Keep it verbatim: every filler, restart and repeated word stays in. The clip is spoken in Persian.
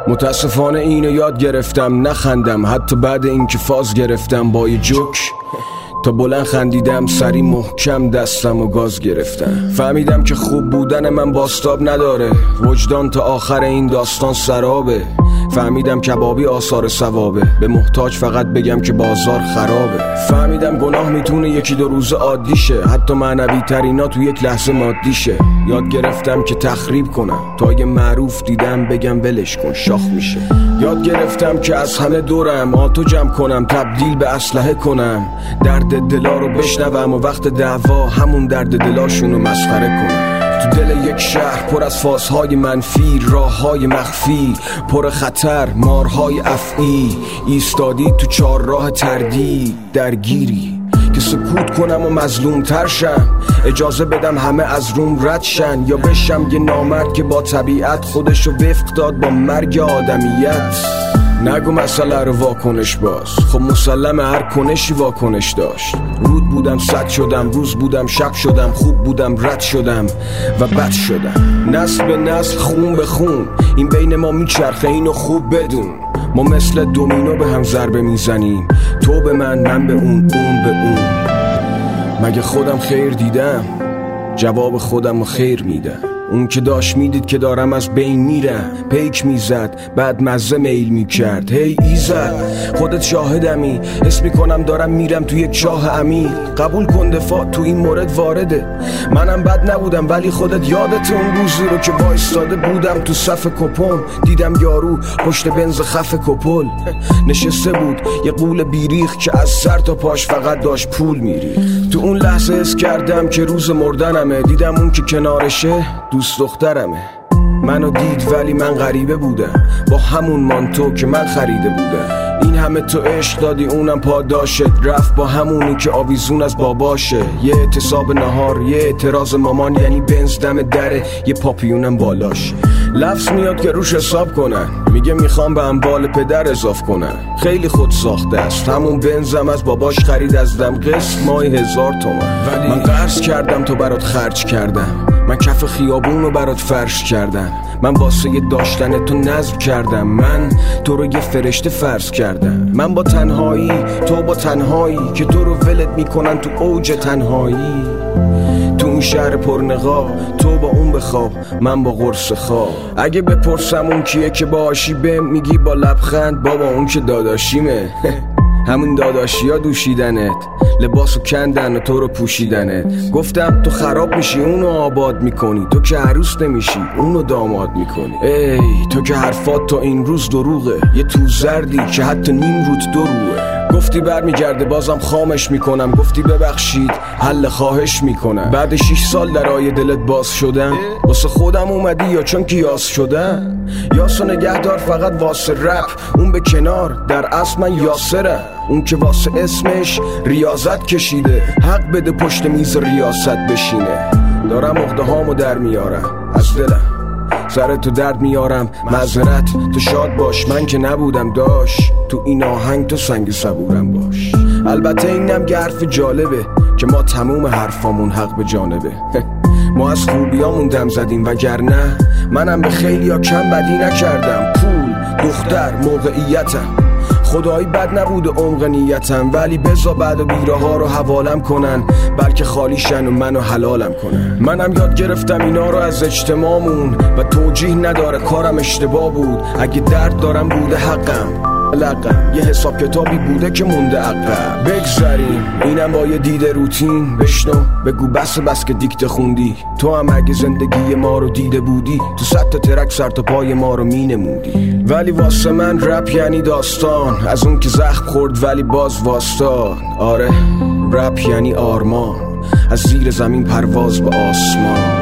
متاسفانه اینو یاد گرفتم نخندم، حتی بعد اینکه فاز گرفتم با یه جوک تا بلند خندیدم، سری محکم دستم و گاز گرفتم. فهمیدم که خوب بودن من باستاب نداره، وجدان تا آخر این داستان سرابه. فهمیدم کبابی آثار ثوابه، به محتاج فقط بگم که بازار خرابه. فهمیدم گناه میتونه یکی دو روز عادی شه، حتی معنوی ترینا تو یک لحظه مادی شه. یاد گرفتم که تخریب کنم تا یه معروف دیدم بگم ولش کن شاخ میشه. یاد گرفتم که از همه دورم آتو جمع کنم، تبدیل به اسلحه کنم، درد دلا رو بشنوم و وقت دعوا همون درد دلاشونو مسخره کنم. تو دل یک شهر پر از فازهای منفی، راههای مخفی پر خطر، مارهای افعی، ایستادی تو چار راه تردید درگیری که سکوت کنم و مظلوم تر شم، اجازه بدم همه از روم رد شن، یا بشم یه نامرد که با طبیعت خودشو وفق داد با مرگ آدمیت. نگو مسئله رو واکنش باز، خب مسلم هر کنشی واکنش داشت. رود بودم صد شدم، روز بودم شب شدم، خوب بودم رد شدم و بد شدم. نسل به نسل خون به خون این بین ما میچرخه، اینو خوب بدون. ما مثل دومینو به هم ضربه میزنیم، تو به من من به اون اون به اون. مگه خودم خیر دیدم؟ جواب خودم رو خیر میدم. اون که داشت میدید که دارم از بین میرم، پیک میزد بعد مزه میل میکرد. هی ایزد خودت شاهدمی، حس میکنم دارم میرم تو یک چاه عمیق. قبول کن دفاع تو این مورد وارده، منم بد نبودم ولی خودت یادت اون روزی رو که وایستاده بودم تو صف کپون، دیدم یارو پشت بنز خف کپل نشسته بود، یه قول بیریخ که از سر تا پاش فقط داشت پول میریخت. تو اون لحظه حس کردم که روز مردنمه، دیدم اون که کنارشه دوست دخترمه. منو دید ولی من غریبه بودم، با همون مانتو که من خریده بودم. این همه تو عشق دادی اونم پاداشت، رفت با همونی که آویزون از باباشه. یه اعتصاب نهار، یه اعتراض مامان، یعنی بنز دم دره، یه پاپیونم بالاشه. لفظ میاد که روش حساب کنن، میگه میخوام به اموال پدر اضاف کنن. خیلی خود ساخته است، همون بنزم از باباش خرید از دم، قسط ماهی هزار تومن. ولی من قرض کردم تو برات خرج کردم، من کف خیابون رو برات فرش کردم، من واسه یه داشتن تو نذر کردم، من تو رو یه فرشته فرض کردم. من با تنهایی تو با تنهایی که تو رو ولت میکنن تو اوج تنهایی. تو این شهر پرنقاب تو با اون بخواب، من با قرص خواب. اگه بپرسم اون کیه که باشی بهم میگی با لبخند بابا اون که داداشیمه. همون داداشی ها دوشیدنت، لباسو کندن و تو رو پوشیدنت. گفتم تو خراب میشی اونو آباد میکنی، تو که عروس نمیشی اونو داماد میکنی. ای تو که حرفات تا این روز دروغه، یه تو زردی که حتی نیم روت دروغه. گفتی برمیگرده بازم خامش میکنم، گفتی ببخشید حل خواهش میکنم. بعد شیش سال درای دلت باز شدم، واسه خودم اومدی یا چون که یاس شدم؟ یاسو نگهدار فقط واسه رپ، اون به کنار، در اصل من یاسرم. اون که واسه اسمش ریاضت کشیده، حق بده پشت میز ریاست بشینه. دارم عقده هامو در میارم از دلم، سر تو درد میارم معذرت، تو شاد باش من که نبودم داش، تو این آهنگ تو سنگ صبورم باش. البته اینم که حرف جالبه که ما تموم حرفامون حق به جانبه. ما از خوبیامون دم زدیم وگرنه منم به خیلی ها کم بدی نکردم. پول، دختر، موقعیتم، خدایی بد نبود عمق نیتم، ولی بزا بعد و بیره ها رو حوالم کنن، بلکه خالیشن و منو حلالم کنن. منم یاد گرفتم اینا رو از اجتماعمون و توجیه نداره کارم اشتباه بود. اگه درد دارم بوده حقم، لقم یه حساب کتابی بوده که مونده عقب. بگذاریم اینم با یه دیده روتین، بشنو بگو بس بس که دیکته خوندی. تو هم اگه زندگی ما رو دیده بودی، تو صد تا ترک سر تا پای ما رو می نمودی. ولی واسه من رپ یعنی داستان، از اون که زخم خورد ولی باز واسطان. آره رپ یعنی آرمان، از زیر زمین پرواز به آسمان.